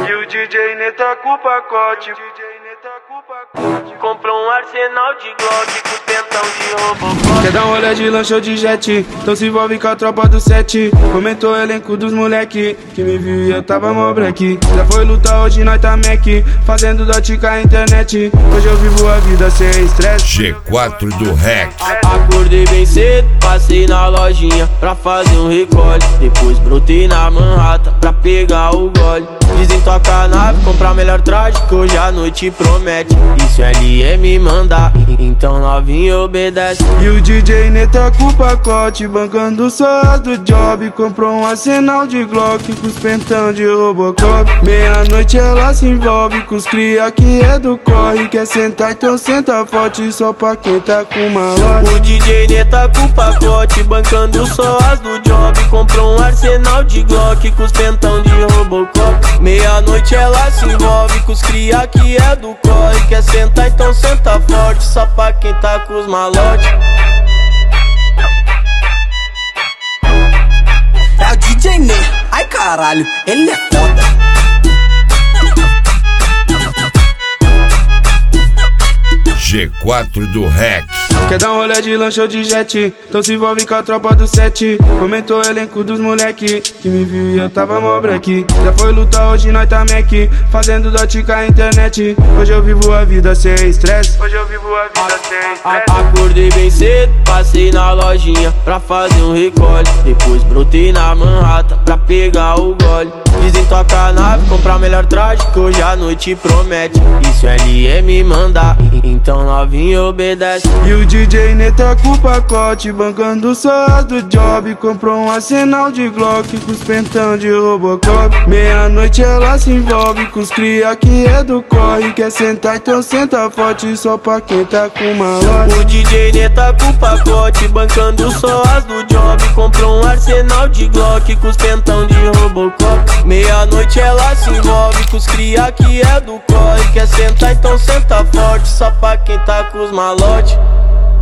E o DJ Neta com o pacote. Comprou um arsenal de Glock com pentão de Robocop. Quer dar um rolê de lanche ou de jet? Então se envolve com a tropa do 7. Comentou o elenco dos moleque que me viu e eu tava mó breque. Já foi lutar, hoje nós tá Mac, fazendo dot com a internet. Hoje eu vivo a vida sem estresse. G4 do REC. Acordei bem cedo, passei na lojinha pra fazer um recolhe. Depois brotei na Manhattan pra pegar o gole. Dizem toca a nave, comprar melhor traje que hoje a noite promete. Isso LM mandar, então novinho obedece. E o DJ Neta com o pacote, bancando só as do job. Comprou um arsenal de Glock com os pentão de Robocop. Meia-noite ela se envolve com os cria que é do corre. Quer sentar, então senta forte só pra quem tá com malote. O DJ Neta com o pacote, bancando só as do job. Comprou um arsenal de Glock com os pentão de Robocop. Meia-noite ela se envolve com os cria que é do corre. Quer sentar, então senta forte só pra quem tá com os malote. É o DJ Ney, ai caralho, ele é foda. G4 do REC. Quer dar um rolê de lanche ou de jet? Então se envolve com a tropa do 7. Comentou o elenco dos moleque que me viu e eu tava mó breque. Já foi lutar, hoje nós tá Mac, fazendo dot com a internet. Hoje eu vivo a vida sem estresse. Hoje eu vivo a vida sem estresse. Acordei bem cedo, passei na lojinha pra fazer um recolhe. Depois brotei na Manhattan pra pegar o gole. Dizem toca a nave, comprar melhor traje que hoje a noite promete. Isso LM mandar, então novinho obedece. E o DJ Neta com o pacote, bancando só as do job. Comprou um arsenal de Glock com os pentão de Robocop. Meia-noite ela se envolve com os cria que é do corre. Quer sentar, então senta forte só pra quem tá com malote. O DJ Neta com o pacote, bancando só as do job. Comprou um arsenal de Glock com os pentão de Robocop. Meia-noite ela se envolve com os cria que é do corre. Quer sentar, então senta forte só pra quem tá com os malote.